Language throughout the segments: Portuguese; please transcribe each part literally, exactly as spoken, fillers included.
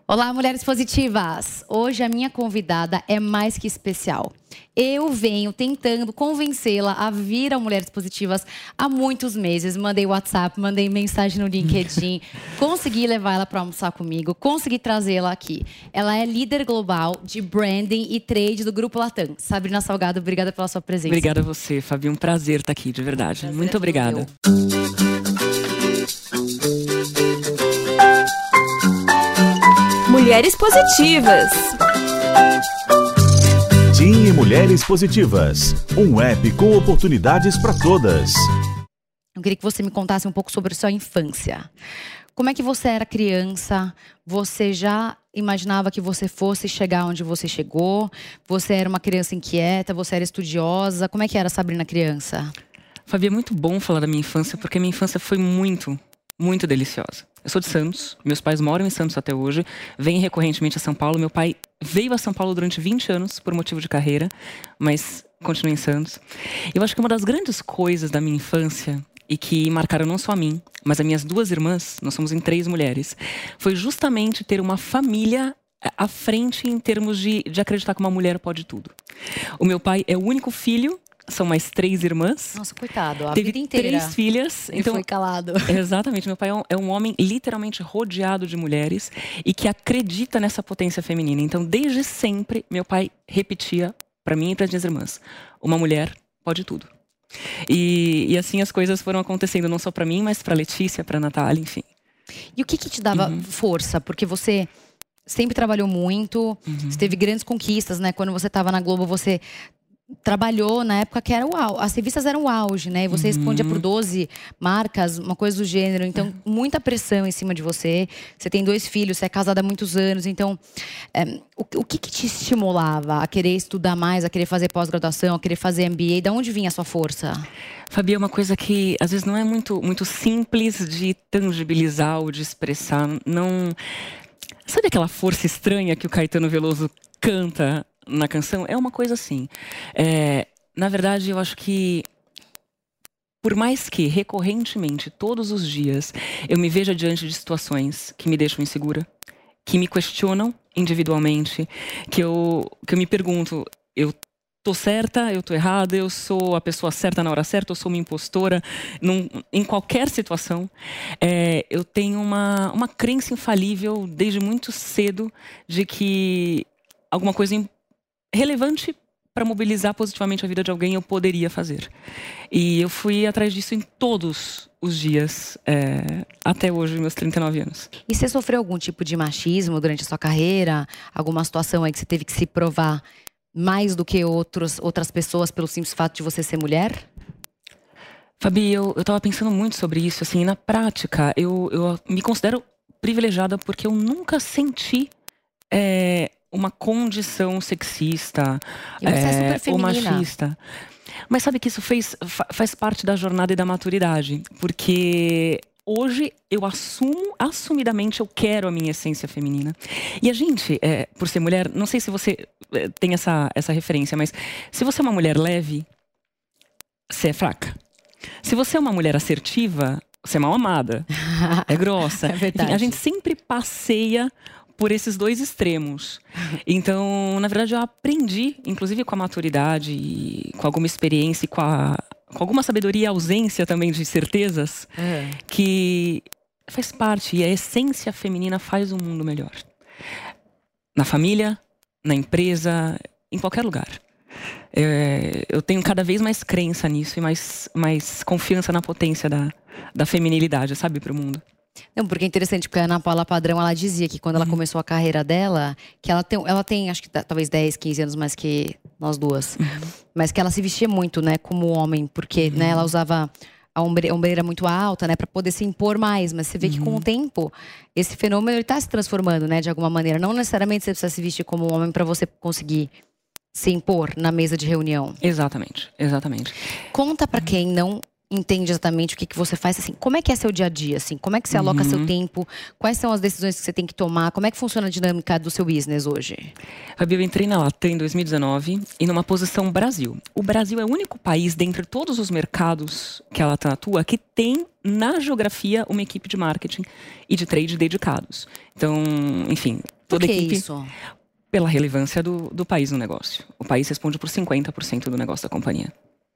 Olá, mulheres positivas! Hoje a minha convidada é mais que especial. Eu venho tentando convencê-la a vir a Mulheres Positivas há muitos meses. Mandei WhatsApp, mandei mensagem no LinkedIn. Consegui levar ela para almoçar comigo, consegui trazê-la aqui. Ela é líder global de branding e trade do Grupo Latam. Sabrina Salgado, obrigada pela sua presença. Obrigada a você, Fabi. Um prazer estar aqui, de verdade. Prazer Muito obrigada. meu. Mulheres Positivas. Team Mulheres Positivas, um app com oportunidades para todas. Eu queria que você me contasse um pouco sobre a sua infância. Como é que você era criança? Você já imaginava que você fosse chegar onde você chegou? Você era uma criança inquieta? Você era estudiosa? Como é que era a Sabrina criança? Fabi, é muito bom falar da minha infância, porque a minha infância foi muito, muito deliciosa. Eu sou de Santos, meus pais moram em Santos até hoje, vêm recorrentemente a São Paulo. Meu pai veio a São Paulo durante vinte anos, por motivo de carreira, mas continua em Santos. Eu acho que uma das grandes coisas da minha infância, e que marcaram não só a mim, mas as minhas duas irmãs, nós somos em três mulheres, foi justamente ter uma família à frente em termos de, de acreditar que uma mulher pode tudo. O meu pai é o único filho. São mais três irmãs. Nossa, coitado, a Teve vida inteira. três filhas. Ele então foi calado. Exatamente. Meu pai é um, é um homem literalmente rodeado de mulheres e que acredita nessa potência feminina. Então, desde sempre, meu pai repetia para mim e para as minhas irmãs: uma mulher pode tudo. E, e assim as coisas foram acontecendo, não só para mim, mas para Letícia, para Natália, enfim. E o que que te dava uhum. força? Porque você sempre trabalhou muito, uhum. você teve grandes conquistas, né? Quando você estava na Globo, você trabalhou na época que era o auge, as revistas eram o auge, né? E você uhum. respondia por doze marcas, uma coisa do gênero. Então, muita pressão em cima de você. Você tem dois filhos, você é casada há muitos anos. Então, é, o, o que que te estimulava a querer estudar mais, a querer fazer pós-graduação, a querer fazer M B A? De onde vinha a sua força? Fabi, é uma coisa que às vezes não é muito, muito simples de tangibilizar ou de expressar. Não... Sabe aquela força estranha que o Caetano Veloso canta na canção? É uma coisa assim. É, na verdade, eu acho que, por mais que recorrentemente, todos os dias, eu me veja diante de situações que me deixam insegura, que me questionam individualmente, que eu, que eu me pergunto: eu tô certa, eu tô errada, eu sou a pessoa certa na hora certa, eu sou uma impostora, num, em qualquer situação. É, eu tenho uma, uma crença infalível desde muito cedo de que alguma coisa relevante para mobilizar positivamente a vida de alguém eu poderia fazer. E eu fui atrás disso em todos os dias, é, até hoje, meus trinta e nove anos. E você sofreu algum tipo de machismo durante a sua carreira? Alguma situação aí que você teve que se provar mais do que outros, outras pessoas pelo simples fato de você ser mulher? Fabi, eu, eu tava pensando muito sobre isso. Assim, na prática, eu, eu me considero privilegiada porque eu nunca senti é, uma condição sexista e você é, é super ou machista. Mas sabe que isso fez, faz parte da jornada e da maturidade. Porque hoje eu assumo, assumidamente eu quero a minha essência feminina. E a gente, é, por ser mulher, não sei se você tem essa, essa referência, mas se você é uma mulher leve, você é fraca. Se você é uma mulher assertiva, você é mal amada, é grossa. É verdade. Enfim, a gente sempre passeia por esses dois extremos. Então, na verdade, eu aprendi, inclusive com a maturidade, e com alguma experiência e com, a, com alguma sabedoria e ausência também de certezas, é. que faz parte, e a essência feminina faz o mundo melhor. Na família, na empresa, em qualquer lugar. É, eu tenho cada vez mais crença nisso e mais, mais confiança na potência da, da feminilidade, sabe, para o mundo. Não, porque é interessante, porque a Ana Paula Padrão, ela dizia que quando uhum. ela começou a carreira dela, que ela tem, ela tem acho que talvez dez, quinze anos mais que nós duas, uhum. mas que ela se vestia muito, né, como homem, porque uhum. né, ela usava a ombre, ombreira muito alta, né, para poder se impor mais, mas você vê uhum. que com o tempo, esse fenômeno está se transformando, né, de alguma maneira. Não necessariamente você precisa se vestir como um homem para você conseguir se impor na mesa de reunião. Exatamente, exatamente. Conta para quem não entende exatamente o que, que você faz, assim, como é que é seu dia a dia, assim, como é que você aloca uhum. seu tempo, quais são as decisões que você tem que tomar, como é que funciona a dinâmica do seu business hoje? Fabi, eu entrei na Latam em dois mil e dezenove e numa posição Brasil. O Brasil é o único país dentre todos os mercados que a Latam atua que tem na geografia uma equipe de marketing e de trade dedicados. Então, enfim, Por Toda que equipe, isso? Pela relevância do, do país no negócio. O país responde por cinquenta por cento do negócio da companhia.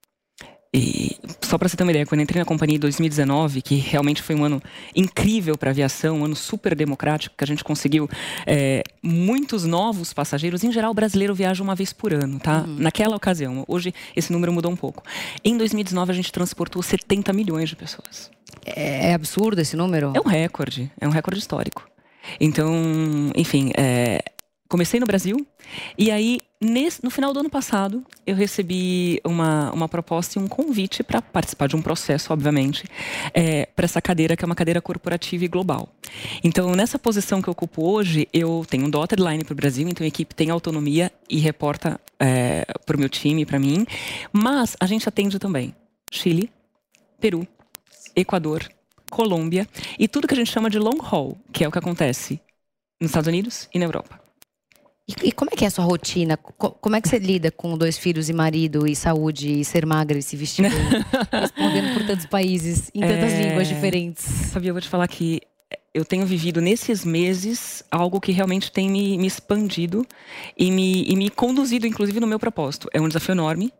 E só para você ter uma ideia, quando eu entrei na companhia em dois mil e dezenove, que realmente foi um ano incrível para a aviação, um ano super democrático, que a gente conseguiu é, muitos novos passageiros. Em geral, o brasileiro viaja uma vez por ano, tá? Uhum. Naquela ocasião. Hoje, esse número mudou um pouco. Em dois mil e dezenove, a gente transportou setenta milhões de pessoas. É, é absurdo esse número? É um recorde. É um recorde histórico. Então, enfim... É, comecei no Brasil e aí, nesse, no final do ano passado, eu recebi uma, uma proposta e um convite para participar de um processo, obviamente, é, para essa cadeira, que é uma cadeira corporativa e global. Então, nessa posição que eu ocupo hoje, eu tenho um dotted line para o Brasil, então a equipe tem autonomia e reporta é, para o meu time, para mim, mas a gente atende também Chile, Peru, Equador, Colômbia e tudo que a gente chama de long haul, que é o que acontece nos Estados Unidos e na Europa. E, e como é que é a sua rotina? Co- como é que você lida com dois filhos e marido, e saúde, e ser magra, e se vestir bem, respondendo por tantos países, em tantas é... línguas diferentes? Sabia, eu vou te falar que eu tenho vivido nesses meses algo que realmente tem me, me expandido e me, e me conduzido, inclusive, no meu propósito. É um desafio enorme.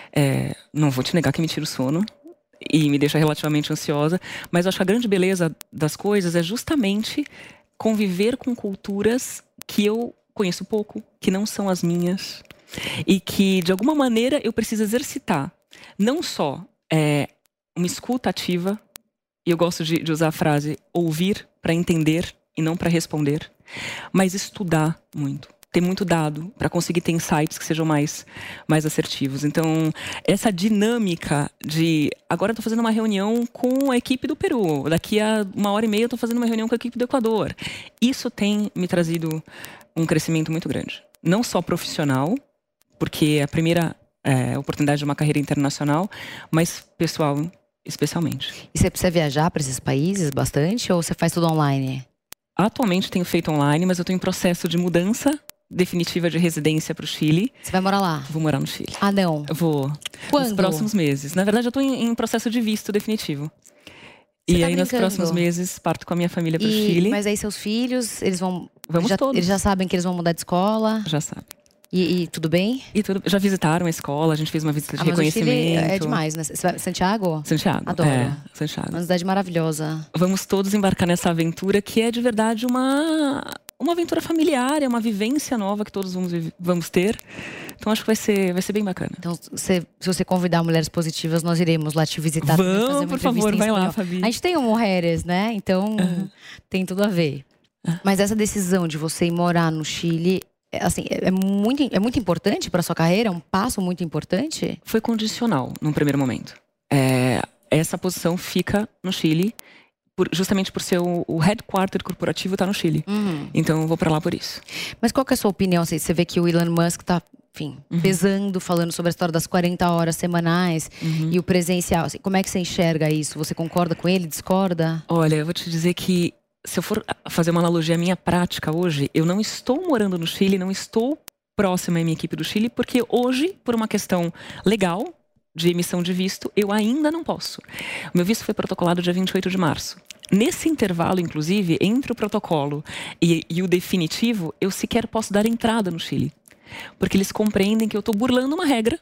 É, não vou te negar que me tira o sono e me deixa relativamente ansiosa, mas eu acho que a grande beleza das coisas é justamente conviver com culturas que eu conheço pouco, que não são as minhas e que, de alguma maneira, eu preciso exercitar. Não só é, uma escuta ativa, e eu gosto de, de usar a frase ouvir para entender e não para responder, mas estudar muito. Ter muito dado para conseguir ter insights que sejam mais, mais assertivos. Então, essa dinâmica de... Agora eu estou fazendo uma reunião com a equipe do Peru. Daqui a uma hora e meia eu estou fazendo uma reunião com a equipe do Equador. Isso tem me trazido um crescimento muito grande. Não só profissional, porque é a primeira é, oportunidade de uma carreira internacional, mas pessoal, especialmente. E você precisa viajar para esses países bastante ou você faz tudo online? Atualmente tenho feito online, mas eu estou em processo de mudança definitiva de residência para o Chile. Você vai morar lá? Vou morar no Chile. Ah, não? Vou. Quando? Nos próximos meses. Na verdade, eu estou em, em processo de visto definitivo. Você e tá aí, brincando? nos próximos meses, parto com a minha família para o E, Chile. mas aí seus filhos, eles vão... Vamos já, todos. Eles já sabem que eles vão mudar de escola? Já sabem. E, e tudo bem? E tudo, já visitaram a escola, a gente fez uma visita de ah, mas reconhecimento. O Chile é demais, né? Você vai, Santiago? Santiago. Adoro. É, Santiago. Uma cidade maravilhosa. Vamos todos embarcar nessa aventura que é de verdade uma, uma aventura familiar, é uma vivência nova que todos vamos, vamos ter. Então acho que vai ser, vai ser bem bacana. Então, se, se você convidar Mulheres Positivas, nós iremos lá te visitar. Vamos, fazer uma por favor, vai lá, Fabi. A gente tem um Mulheres, né? Então, uhum. tem tudo a ver. Uhum. Mas essa decisão de você ir morar no Chile, assim, é muito, é muito importante para sua carreira? É um passo muito importante? Foi condicional, num primeiro momento. É, essa posição fica no Chile, por, justamente por ser o, o headquarter corporativo está no Chile. Uhum. Então, eu vou para lá por isso. Mas qual que é a sua opinião? Você vê que o Elon Musk está... Enfim, uhum. pesando, falando sobre a história das quarenta horas semanais uhum. e o presencial. Assim, como é que você enxerga isso? Você concorda com ele? Discorda? Olha, eu vou te dizer que se eu for fazer uma analogia à minha prática hoje, eu não estou morando no Chile, não estou próxima à minha equipe do Chile, porque hoje, por uma questão legal de emissão de visto, eu ainda não posso. O meu visto foi protocolado dia vinte e oito de março. Nesse intervalo, inclusive, entre o protocolo e, e o definitivo, eu sequer posso dar entrada no Chile. Porque eles compreendem que eu estou burlando uma regra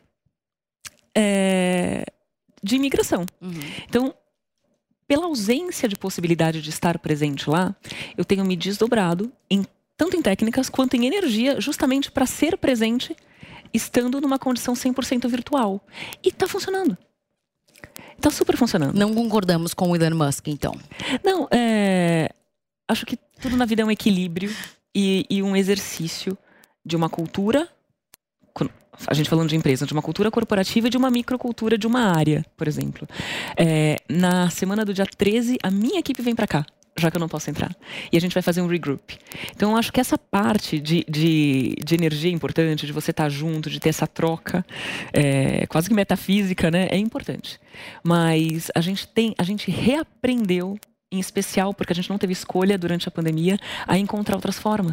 é, de imigração. Uhum. Então, pela ausência de possibilidade de estar presente lá, eu tenho me desdobrado, em, tanto em técnicas quanto em energia, justamente para ser presente, estando numa condição cem por cento virtual. E está funcionando. Está super funcionando. Não concordamos com o Elon Musk, então? Não, é, acho que tudo na vida é um equilíbrio e, e um exercício de uma cultura, a gente falando de empresa, de uma cultura corporativa e de uma microcultura de uma área, por exemplo. É, na semana do dia treze, a minha equipe vem para cá, já que eu não posso entrar. E a gente vai fazer um regroup. Então, eu acho que essa parte de, de, de energia é importante, de você estar junto, de ter essa troca, é, quase que metafísica, né? É importante. Mas a gente tem, a gente reaprendeu, em especial porque a gente não teve escolha durante a pandemia, a encontrar outras formas.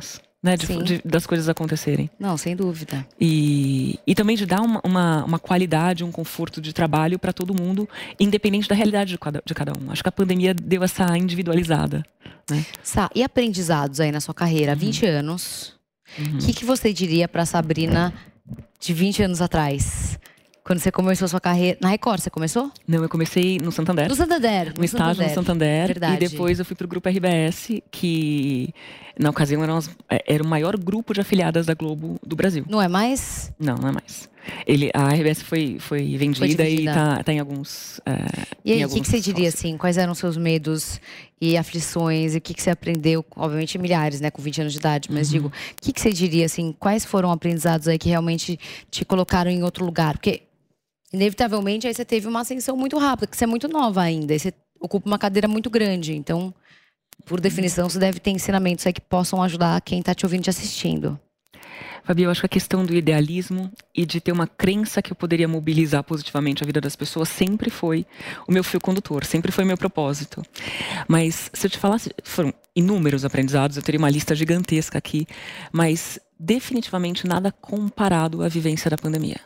né, de, de, das coisas acontecerem. Não, sem dúvida. E, e também de dar uma, uma, uma qualidade, um conforto de trabalho para todo mundo, independente da realidade de cada, de cada um. Acho que a pandemia deu essa individualizada. Né? Sá, e aprendizados aí na sua carreira? Uhum. vinte anos. O uhum. que, que você diria para Sabrina de vinte anos atrás? Quando você começou a sua carreira... Na Record, você começou? Não, eu comecei no Santander. No Santander. No, no estágio Santander. no Santander. Verdade. E depois eu fui pro Grupo R B S, que na ocasião era, umas, era o maior grupo de afiliadas da Globo do Brasil. Não é mais? Não, não é mais. Ele, a R B S foi, foi, vendida, foi dividida. E tá, tá em alguns... É, e aí, o que, que você diria, assim? Quais eram os seus medos e aflições? E o que, que você aprendeu? Obviamente milhares, né? Com vinte anos de idade. Mas uhum. digo, o que, que você diria, assim? Quais foram aprendizados aí que realmente te colocaram em outro lugar? Porque... inevitavelmente, aí você teve uma ascensão muito rápida, porque você é muito nova ainda, e você ocupa uma cadeira muito grande. Então, por definição, você deve ter ensinamentos aí que possam ajudar quem está te ouvindo, te assistindo. Fabi, eu acho que a questão do idealismo e de ter uma crença que eu poderia mobilizar positivamente a vida das pessoas sempre foi o meu fio condutor, sempre foi o meu propósito. Mas, se eu te falasse, foram inúmeros aprendizados, eu teria uma lista gigantesca aqui, mas definitivamente nada comparado à vivência da pandemia.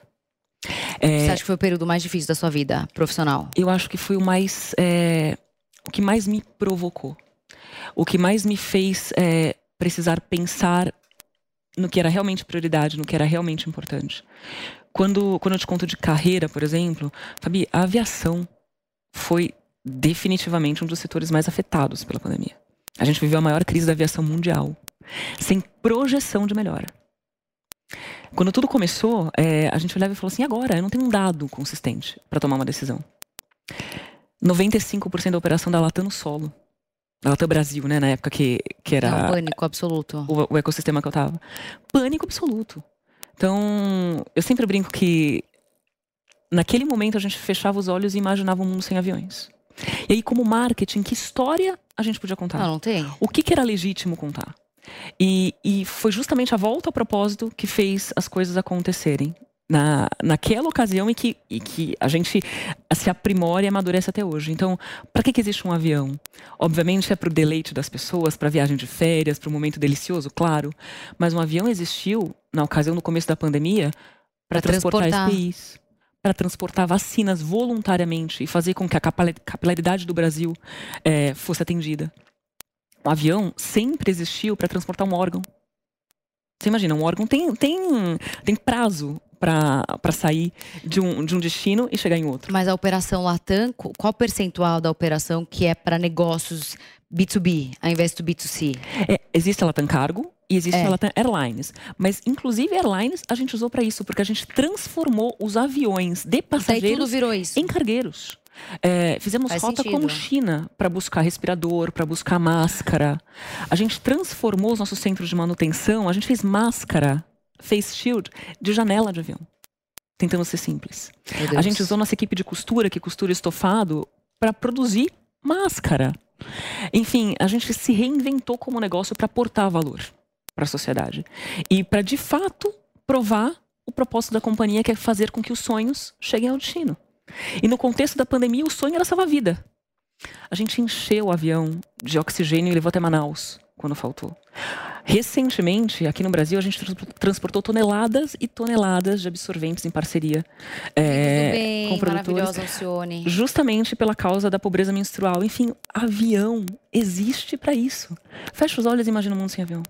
É, Você acha que foi o período mais difícil da sua vida profissional? Eu acho que foi o mais, é, o que mais me provocou, o que mais me fez é, precisar pensar no que era realmente prioridade, no que era realmente importante. Quando, quando eu te conto de carreira, por exemplo, Fabi, a aviação foi definitivamente um dos setores mais afetados pela pandemia. A gente viveu a maior crise da aviação mundial, sem projeção de melhora. Quando tudo começou, é, a gente olhava e falou assim, agora, eu não tenho um dado consistente para tomar uma decisão. noventa e cinco por cento da operação da Latam no solo. Da Latam Brasil, né, na época que, que era... Não, pânico absoluto. O, o ecossistema que eu tava. Pânico absoluto. Então, eu sempre brinco que naquele momento a gente fechava os olhos e imaginava um mundo sem aviões. E aí, como marketing, que história a gente podia contar? Não, não tem. O que, que era legítimo contar? E, e foi justamente a volta ao propósito que fez as coisas acontecerem na, naquela ocasião e que, e que a gente se aprimora e amadurece até hoje. Então, para que, que existe um avião? Obviamente é para o deleite das pessoas, para viagem de férias, para um momento delicioso, claro. Mas um avião existiu, na ocasião do começo da pandemia, para transportar, transportar E P Is, para transportar vacinas voluntariamente e fazer com que a capilaridade do Brasil é, fosse atendida. Um avião sempre existiu para transportar um órgão. Você imagina, um órgão tem, tem, tem prazo para sair de um, de um destino e chegar em outro. Mas a operação Latam, qual o percentual da operação que é para negócios B dois B, ao invés do B dois C? É, existe a Latam Cargo e existe é. a Latam Airlines. Mas, inclusive, Airlines a gente usou para isso, porque a gente transformou os aviões de passageiros tudo virou isso. em cargueiros. É, fizemos Faz rota sentido. com China para buscar respirador, para buscar máscara. A gente transformou os nossos centros de manutenção, a gente fez máscara, face shield, de janela de avião. Tentando ser simples. A gente usou nossa equipe de costura, que costura estofado, para produzir máscara. Enfim, a gente se reinventou como negócio para aportar valor para a sociedade. E para, de fato, provar o propósito da companhia, que é fazer com que os sonhos cheguem ao destino. E no contexto da pandemia, o sonho era salvar a vida. A gente encheu o avião de oxigênio e levou até Manaus, quando faltou. Recentemente, aqui no Brasil, a gente transportou toneladas e toneladas de absorventes em parceria é, bem, com produtores. Alcione. Justamente pela causa da pobreza menstrual. Enfim, avião existe para isso. Fecha os olhos e imagina um mundo sem avião.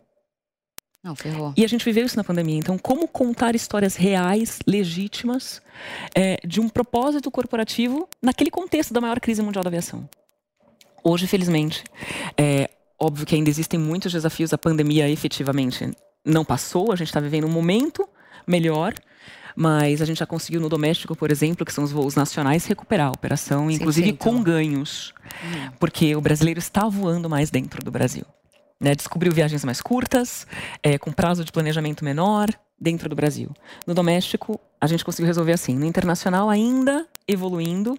Não, ferrou. E a gente viveu isso na pandemia. Então, como contar histórias reais, legítimas, é, de um propósito corporativo naquele contexto da maior crise mundial da aviação? Hoje, felizmente, é óbvio que ainda existem muitos desafios. A pandemia efetivamente não passou. A gente está vivendo um momento melhor. Mas a gente já conseguiu no doméstico, por exemplo, que são os voos nacionais, recuperar a operação, inclusive sim, sim, então. com ganhos. Hum. Porque o brasileiro está voando mais dentro do Brasil. Né, descobriu viagens mais curtas, é, com prazo de planejamento menor, dentro do Brasil. No doméstico, a gente conseguiu resolver assim. No internacional, ainda evoluindo,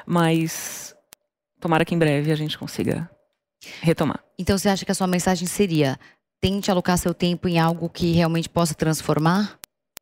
mas tomara que em breve a gente consiga retomar. Então, você acha que a sua mensagem seria: tente alocar seu tempo em algo que realmente possa transformar?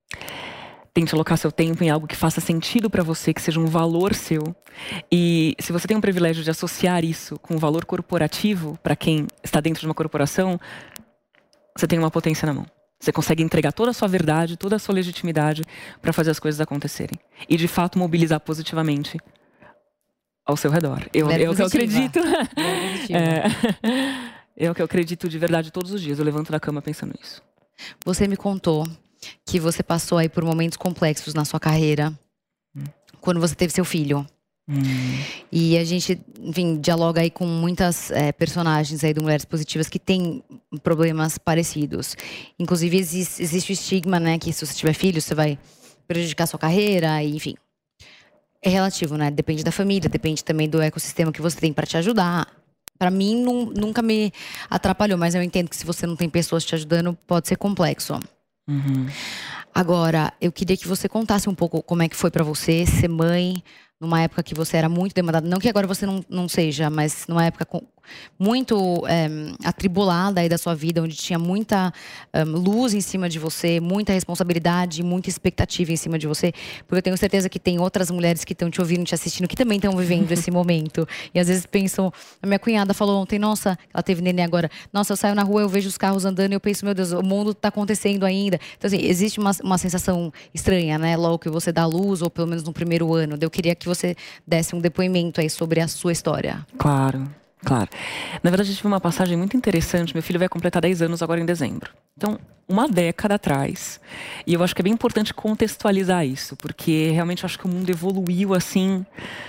Tente alocar seu tempo em algo que faça sentido para você, que seja um valor seu. E se você tem um privilégio de associar isso com um valor corporativo, para quem está dentro de uma corporação, você tem uma potência na mão. Você consegue entregar toda a sua verdade, toda a sua legitimidade para fazer as coisas acontecerem. E, de fato, mobilizar positivamente ao seu redor. Eu, é o que eu acredito. É, é o que eu acredito de verdade todos os dias. Eu levanto da cama pensando nisso. Você me contou que você passou aí por momentos complexos na sua carreira. Hum. Quando você teve seu filho. Hum. E a gente, enfim, dialoga aí com muitas é, personagens aí do Mulheres Positivas que têm problemas parecidos. Inclusive existe, existe o estigma, né, que se você tiver filho você vai prejudicar a sua carreira, e, enfim. É relativo, né? Depende da família, depende também do ecossistema que você tem para te ajudar. Para mim não, nunca me atrapalhou, mas eu entendo que se você não tem pessoas te ajudando pode ser complexo. Uhum. Agora, eu queria que você contasse um pouco como é que foi para você ser mãe numa época que você era muito demandada. Não que agora você não, não seja, mas numa época com, muito é, atribulada aí da sua vida, onde tinha muita um, luz em cima de você, muita responsabilidade, muita expectativa em cima de você. Porque eu tenho certeza que tem outras mulheres que estão te ouvindo, te assistindo, que também estão vivendo esse momento. E às vezes pensam... A minha cunhada falou ontem, nossa, ela teve neném agora. Nossa, eu saio na rua, eu vejo os carros andando e eu penso, meu Deus, o mundo está acontecendo ainda. Então assim, existe uma, uma sensação estranha, né? Logo que você dá luz, ou pelo menos no primeiro ano. Eu queria que você desse um depoimento aí sobre a sua história. Claro. Claro. Na verdade, eu tive uma passagem muito interessante. Meu filho vai completar dez anos agora em dezembro. Então, uma década atrás. E eu acho que é bem importante contextualizar isso. Porque realmente eu acho que o mundo evoluiu assim...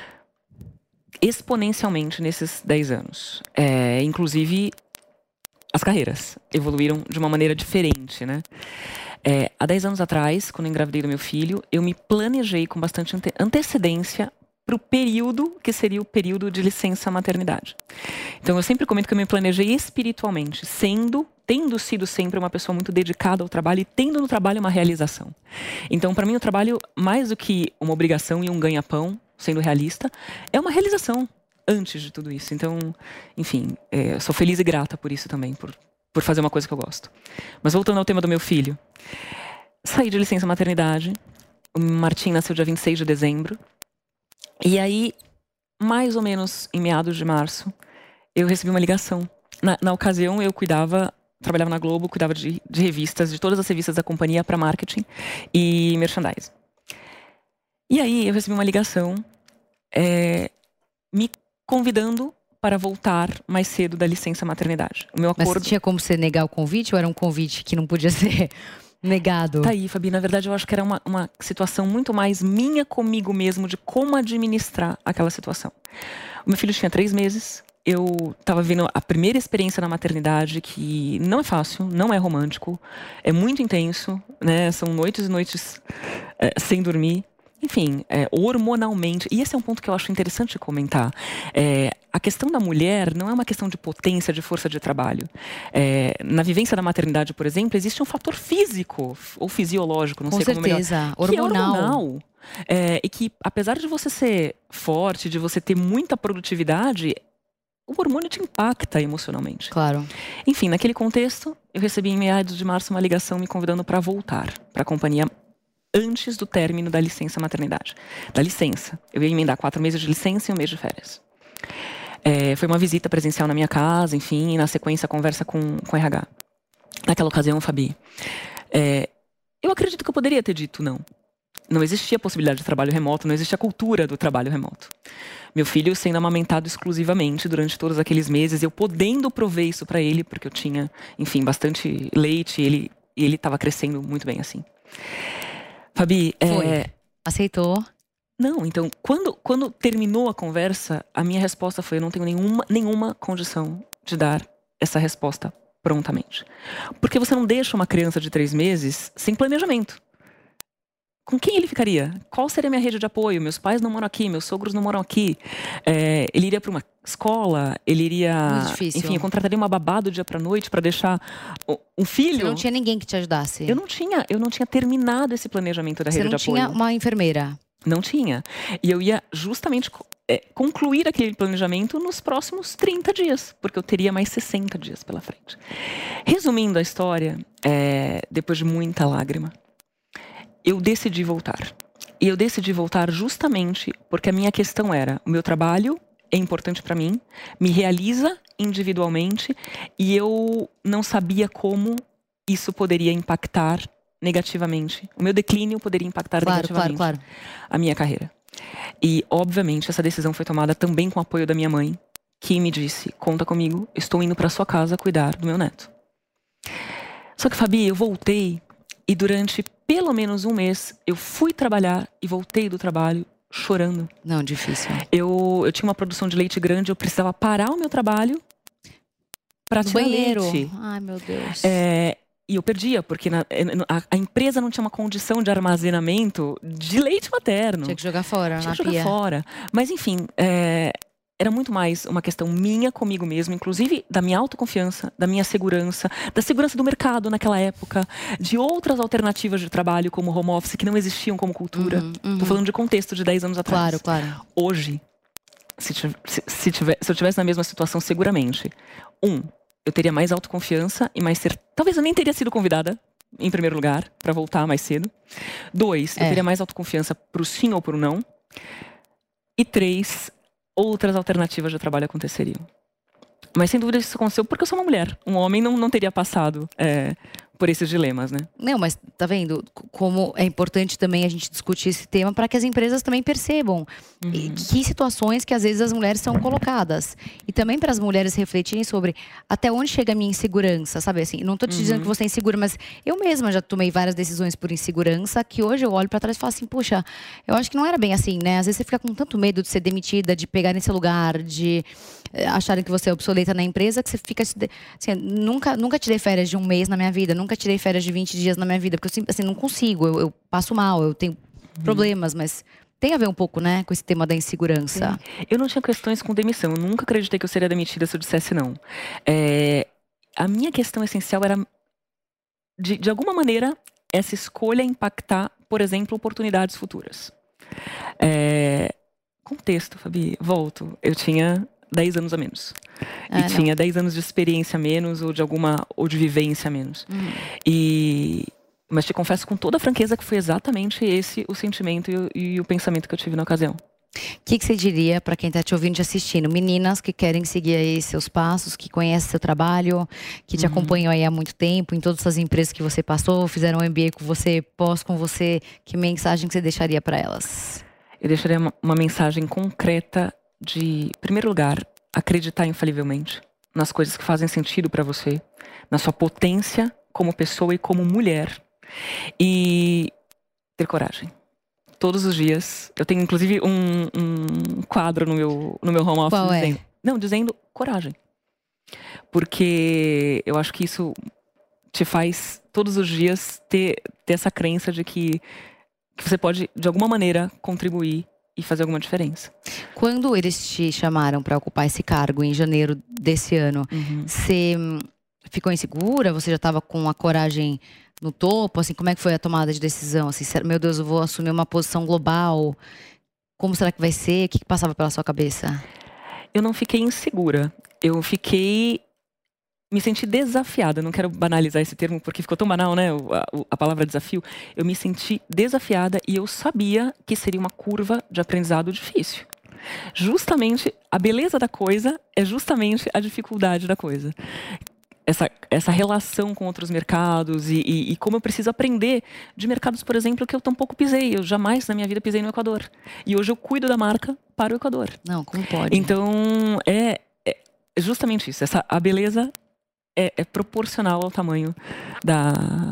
exponencialmente nesses dez anos. É, inclusive, as carreiras evoluíram de uma maneira diferente, né? É, há dez anos atrás, quando eu engravidei do meu filho, eu me planejei com bastante ante- antecedência para o período que seria o período de licença maternidade. Então eu sempre comento que eu me planejei espiritualmente, sendo, tendo sido sempre uma pessoa muito dedicada ao trabalho e tendo no trabalho uma realização. Então para mim o trabalho, mais do que uma obrigação e um ganha-pão, sendo realista, é uma realização antes de tudo isso. Então, enfim, é, sou feliz e grata por isso também, por, por fazer uma coisa que eu gosto. Mas voltando ao tema do meu filho, saí de licença maternidade, o Martim nasceu dia vinte e seis de dezembro, e aí, mais ou menos em meados de março, eu recebi uma ligação. Na, na ocasião, eu cuidava, trabalhava na Globo, cuidava de, de revistas, de todas as revistas da companhia para marketing e merchandising. E aí, eu recebi uma ligação é, me convidando para voltar mais cedo da licença maternidade. O meu acordo... Mas tinha como você negar o convite ou era um convite que não podia ser... negado? Tá aí, Fabi. Na verdade, eu acho que era uma, uma situação muito mais minha comigo mesmo, de como administrar aquela situação. O meu filho tinha três meses. Eu estava vendo a primeira experiência na maternidade, que não é fácil, não é romântico, é muito intenso, né? São noites e noites é, sem dormir. Enfim, é, hormonalmente, e esse é um ponto que eu acho interessante comentar, é, a questão da mulher não é uma questão de potência, de força de trabalho. É, na vivência da maternidade, por exemplo, existe um fator físico ou fisiológico, não Com sei certeza, como melhor, hormonal. Que é hormonal. É, e que, apesar de você ser forte, de você ter muita produtividade, o hormônio te impacta emocionalmente. Claro. Enfim, naquele contexto, eu recebi em meados de março uma ligação me convidando para voltar para a companhia antes do término da licença maternidade. Da licença. Eu ia emendar quatro meses de licença e um mês de férias. É, foi uma visita presencial na minha casa, enfim, e na sequência a conversa com, com o R H. Naquela ocasião, Fabi, é, eu acredito que eu poderia ter dito não. Não existia possibilidade de trabalho remoto, não existia cultura do trabalho remoto. Meu filho sendo amamentado exclusivamente durante todos aqueles meses, eu podendo prover isso para ele, porque eu tinha, enfim, bastante leite, e ele e ele estava crescendo muito bem assim. Fabi, Foi. É... aceitou? Não, então, quando, quando terminou a conversa, a minha resposta foi: eu não tenho nenhuma, nenhuma condição de dar essa resposta prontamente. Porque você não deixa uma criança de três meses sem planejamento. Com quem ele ficaria? Qual seria a minha rede de apoio? Meus pais não moram aqui, meus sogros não moram aqui. É, ele iria para uma escola, ele iria... Muito difícil. Enfim, eu contrataria uma babá do dia para noite para deixar um filho. Você não tinha ninguém que te ajudasse? Eu não tinha, eu não tinha terminado esse planejamento da rede de apoio. Você não tinha uma enfermeira? Não tinha. E eu ia justamente é, concluir aquele planejamento nos próximos trinta dias, porque eu teria mais sessenta dias pela frente. Resumindo a história, é, depois de muita lágrima, eu decidi voltar. E eu decidi voltar justamente porque a minha questão era: o meu trabalho é importante para mim, me realiza individualmente, e eu não sabia como isso poderia impactar negativamente. O meu declínio poderia impactar Claro, negativamente claro, claro. a minha carreira. E, obviamente, essa decisão foi tomada também com o apoio da minha mãe, que me disse, conta comigo, estou indo para sua casa cuidar do meu neto. Só que, Fabi, eu voltei e durante pelo menos um mês eu fui trabalhar e voltei do trabalho chorando. Não, difícil. Eu, eu tinha uma produção de leite grande, eu precisava parar o meu trabalho para tirar banheiro. leite. Ai, meu Deus. É, e eu perdia, porque na, a, a empresa não tinha uma condição de armazenamento de leite materno. Tinha que jogar fora, Tinha na que jogar pia. fora. Mas enfim, é, era muito mais uma questão minha comigo mesmo, inclusive da minha autoconfiança, da minha segurança, da segurança do mercado naquela época, de outras alternativas de trabalho como home office que não existiam como cultura. Uhum, uhum. Tô falando de contexto de dez anos atrás. Claro, claro. Hoje, se, se, se, tiver, se eu tivesse na mesma situação, seguramente. Um, eu teria mais autoconfiança e mais ser... Talvez eu nem teria sido convidada, em primeiro lugar, para voltar mais cedo. Dois, É. eu teria mais autoconfiança pro sim ou pro não. E três, outras alternativas de trabalho aconteceriam. Mas sem dúvida isso aconteceu porque eu sou uma mulher. Um homem não, não teria passado é, por esses dilemas, né? Não, mas tá vendo como é importante também a gente discutir esse tema para que as empresas também percebam Uhum. que situações que às vezes as mulheres são colocadas. E também para as mulheres refletirem sobre até onde chega a minha insegurança, sabe assim? Não tô te dizendo Uhum. que você é insegura, mas eu mesma já tomei várias decisões por insegurança que hoje eu olho para trás e falo assim, puxa, eu acho que não era bem assim, né? Às vezes você fica com tanto medo de ser demitida, de pegar nesse lugar, de eh, acharem que você é obsoleta na empresa, que você fica assim, nunca, nunca tirei férias de um mês na minha vida, nunca tirei férias de vinte dias na minha vida, porque eu assim, não consigo, eu, eu passo mal, eu tenho uhum. problemas, mas tem a ver um pouco, né, com esse tema da insegurança. Sim. Eu não tinha questões com demissão, eu nunca acreditei que eu seria demitida se eu dissesse não. É, a minha questão essencial era, de, de alguma maneira, essa escolha impactar, por exemplo, oportunidades futuras. É, contexto, Fabi, volto, eu tinha dez anos a menos. Ah, e não. tinha dez anos de experiência a menos, ou de alguma, ou de vivência a menos. Uhum. E... Mas te confesso com toda a franqueza que foi exatamente esse o sentimento e o, e o pensamento que eu tive na ocasião. O que, que você diria para quem está te ouvindo e te assistindo? Meninas que querem seguir aí seus passos, que conhecem seu trabalho, que te Uhum. acompanham aí há muito tempo, em todas essas empresas que você passou, fizeram um M B A com você, pós com você, que mensagem que você deixaria para elas? Eu deixaria uma, uma mensagem concreta de, em primeiro lugar, acreditar infalivelmente nas coisas que fazem sentido para você, na sua potência como pessoa e como mulher. E ter coragem. Todos os dias. Eu tenho, inclusive, um, um quadro no meu, no meu home office. Qual dizendo, é? Não, dizendo coragem. Porque eu acho que isso te faz, todos os dias, ter, ter essa crença de que, que você pode, de alguma maneira, contribuir e fazer alguma diferença. Quando eles te chamaram para ocupar esse cargo em janeiro desse ano, Uhum. você ficou insegura? Você já estava com a coragem no topo? Assim, como é que foi a tomada de decisão? Assim, meu Deus, eu vou assumir uma posição global. Como será que vai ser? O que, que passava pela sua cabeça? Eu não fiquei insegura. Eu fiquei... Me senti desafiada. Não quero banalizar esse termo porque ficou tão banal, né? A, a palavra desafio. Eu me senti desafiada e eu sabia que seria uma curva de aprendizado difícil. Justamente, a beleza da coisa é justamente a dificuldade da coisa. Essa, essa relação com outros mercados e, e, e como eu preciso aprender de mercados, por exemplo, que eu tão pouco pisei. Eu jamais na minha vida pisei no Equador. E hoje eu cuido da marca para o Equador. Não, como pode? Então, é, é justamente isso. Essa, a beleza é, é proporcional ao tamanho da,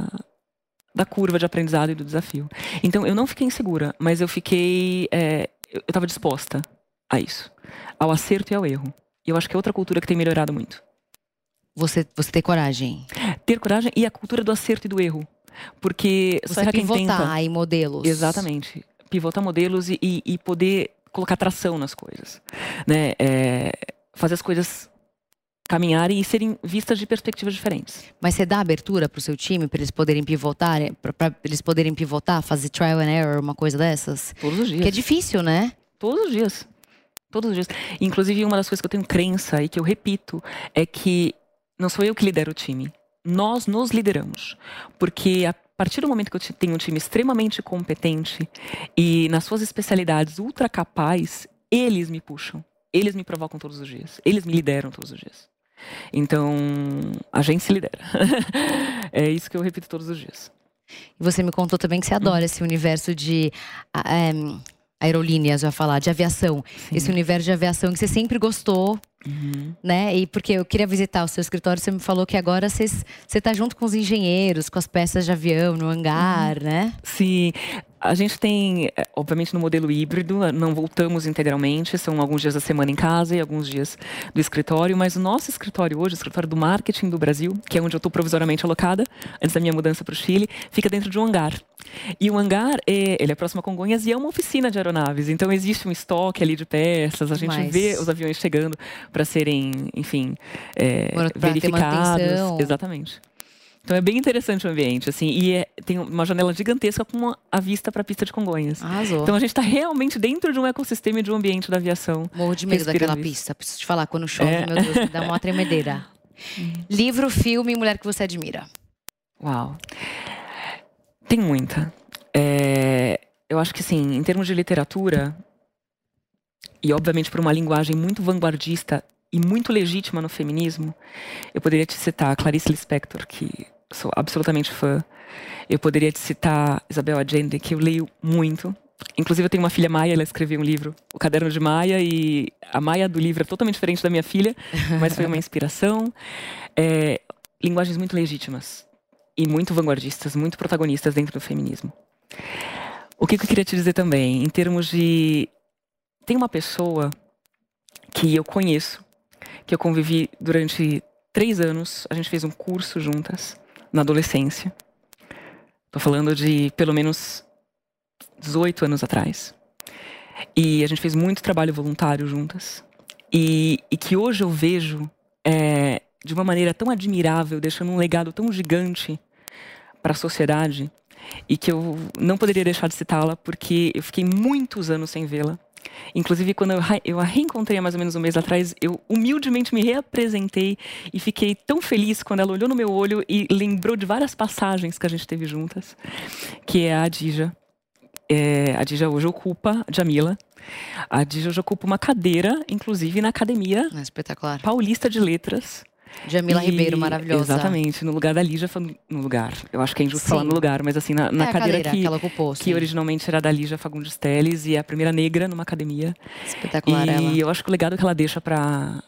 da curva de aprendizado e do desafio. Então, eu não fiquei insegura, mas eu fiquei... É, eu estava disposta a isso. Ao acerto e ao erro. E eu acho que é outra cultura que tem melhorado muito. Você, você ter coragem. Ter coragem e a cultura do acerto e do erro. Porque Você só erra quem pivotar tenta. em modelos. Exatamente. Pivotar modelos e, e, e poder colocar tração nas coisas. Né? É, fazer as coisas caminharem e serem vistas de perspectivas diferentes. Mas você dá abertura para o seu time, para eles poderem pivotar, para eles poderem pivotar, fazer trial and error, uma coisa dessas? Todos os dias. Porque é difícil, né? Todos os dias. Todos os dias. Inclusive, uma das coisas que eu tenho crença e que eu repito é que não sou eu que lidero o time. Nós nos lideramos. Porque a partir do momento que eu tenho um time extremamente competente e nas suas especialidades ultra capaz, eles me puxam. Eles me provocam todos os dias. Eles me lideram todos os dias. Então, a gente se lidera. É isso que eu repito todos os dias. E você me contou também que você adora uhum. esse universo de um, aerolíneas, eu ia falar, de aviação. Sim. Esse universo de aviação que você sempre gostou, uhum. né? E porque eu queria visitar o seu escritório, você me falou que agora você está junto com os engenheiros, com as peças de avião, no hangar, uhum. né? Sim. A gente tem, obviamente, no modelo híbrido, não voltamos integralmente, são alguns dias da semana em casa e alguns dias do escritório, mas o nosso escritório hoje, o escritório do marketing do Brasil, que é onde eu estou provisoriamente alocada, antes da minha mudança para o Chile, fica dentro de um hangar. E o hangar, é, ele é próximo a Congonhas e é uma oficina de aeronaves, então existe um estoque ali de peças, a gente mas... vê os aviões chegando para serem, enfim, é, verificados. Exatamente. Então é bem interessante o ambiente, assim, e é, tem uma janela gigantesca com uma, a vista para a pista de Congonhas. Arrasou. Então a gente está realmente dentro de um ecossistema e de um ambiente da aviação. Morro de medo daquela isso. pista, preciso te falar, quando chove, é. meu Deus, me dá uma tremedeira. Livro, filme, mulher que você admira? Uau. Tem muita. É, eu acho que, sim, em termos de literatura, e obviamente por uma linguagem muito vanguardista e muito legítima no feminismo, eu poderia te citar Clarice Lispector, que sou absolutamente fã. Eu poderia te citar Isabel Allende, que eu leio muito. Inclusive, eu tenho uma filha Maia, ela escreveu um livro, O Caderno de Maia, e a Maia do livro é totalmente diferente da minha filha, mas foi uma inspiração. É, linguagens muito legítimas e muito vanguardistas, muito protagonistas dentro do feminismo. O que eu queria te dizer também, em termos de... Tem uma pessoa que eu conheço, que eu convivi durante três anos. A gente fez um curso juntas, na adolescência. Tô falando de pelo menos dezoito anos atrás. E a gente fez muito trabalho voluntário juntas. E, e que hoje eu vejo é, de uma maneira tão admirável, deixando um legado tão gigante para a sociedade. E que eu não poderia deixar de citá-la, porque eu fiquei muitos anos sem vê-la. Inclusive, quando eu, eu a reencontrei há mais ou menos um mês atrás, eu humildemente me reapresentei e fiquei tão feliz quando ela olhou no meu olho e lembrou de várias passagens que a gente teve juntas, que é a Adija. É, a Adija hoje ocupa, a Djamila, a Adija hoje ocupa uma cadeira, inclusive na Academia é espetacular. Paulista de Letras. Djamila e, Ribeiro, maravilhosa. Exatamente, no lugar da Lígia, no lugar, eu acho que é injusto Sim. falar no lugar, mas assim, na, na é cadeira, cadeira que, que, ela ocupou, que originalmente era da Lígia Fagundes Telles, e é a primeira negra numa academia. Espetacular e ela. E eu acho que o legado que ela deixa para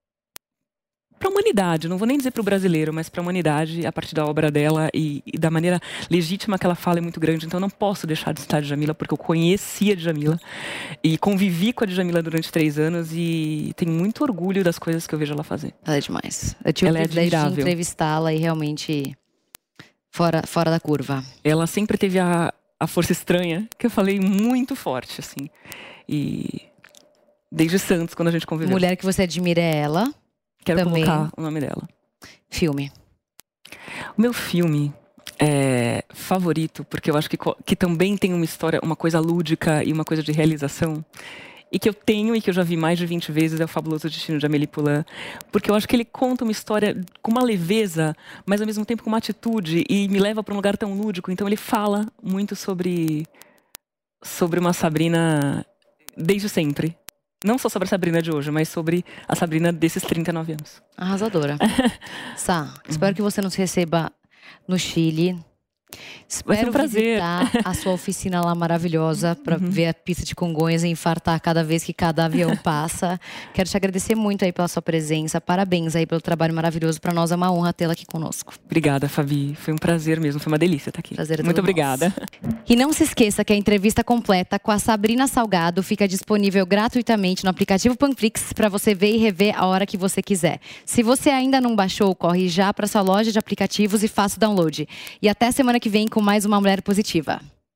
para a humanidade, não vou nem dizer para o brasileiro, mas para a humanidade, a partir da obra dela e, e da maneira legítima que ela fala é muito grande. Então eu não posso deixar de citar a Djamila, porque eu conheci a Djamila e convivi com a Djamila durante três anos e tenho muito orgulho das coisas que eu vejo ela fazer. Ela é demais. Eu tive ela o privilégio é de entrevistá-la e realmente fora, fora da curva. Ela sempre teve a, a força estranha, que eu falei muito forte, assim. E desde Santos, quando a gente conviveu. Mulher que você admira é ela. Quero também. Colocar o nome dela. Filme. O meu filme é favorito, porque eu acho que, que também tem uma história, uma coisa lúdica e uma coisa de realização, e que eu tenho e que eu já vi mais de vinte vezes, é O Fabuloso Destino de Amélie Poulain, porque eu acho que ele conta uma história com uma leveza, mas ao mesmo tempo com uma atitude, e me leva para um lugar tão lúdico. Então ele fala muito sobre, sobre uma Sabrina desde sempre. Não só sobre a Sabrina de hoje, mas sobre a Sabrina desses trinta e nove anos. Arrasadora. Sá, espero que você nos receba no Chile. Espero Vai ser um prazer. visitar a sua oficina lá maravilhosa para uhum. ver a pista de Congonhas e infartar cada vez que cada avião passa. Quero te agradecer muito aí pela sua presença. Parabéns aí pelo trabalho maravilhoso. Para nós é uma honra tê-la aqui conosco. Obrigada, Fabi. Foi um prazer mesmo. Foi uma delícia estar aqui. Prazer é muito obrigada. Nosso. E não se esqueça que a entrevista completa com a Sabrina Salgado fica disponível gratuitamente no aplicativo Panflix para você ver e rever a hora que você quiser. Se você ainda não baixou, corre já para sua loja de aplicativos e faça o download. E até semana que vem com mais uma Mulher Positiva.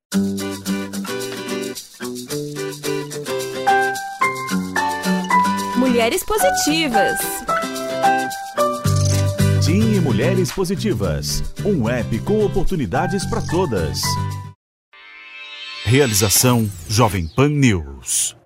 Mulheres Positivas. Team Mulheres Positivas, um app com oportunidades para todas. Realização Jovem Pan News.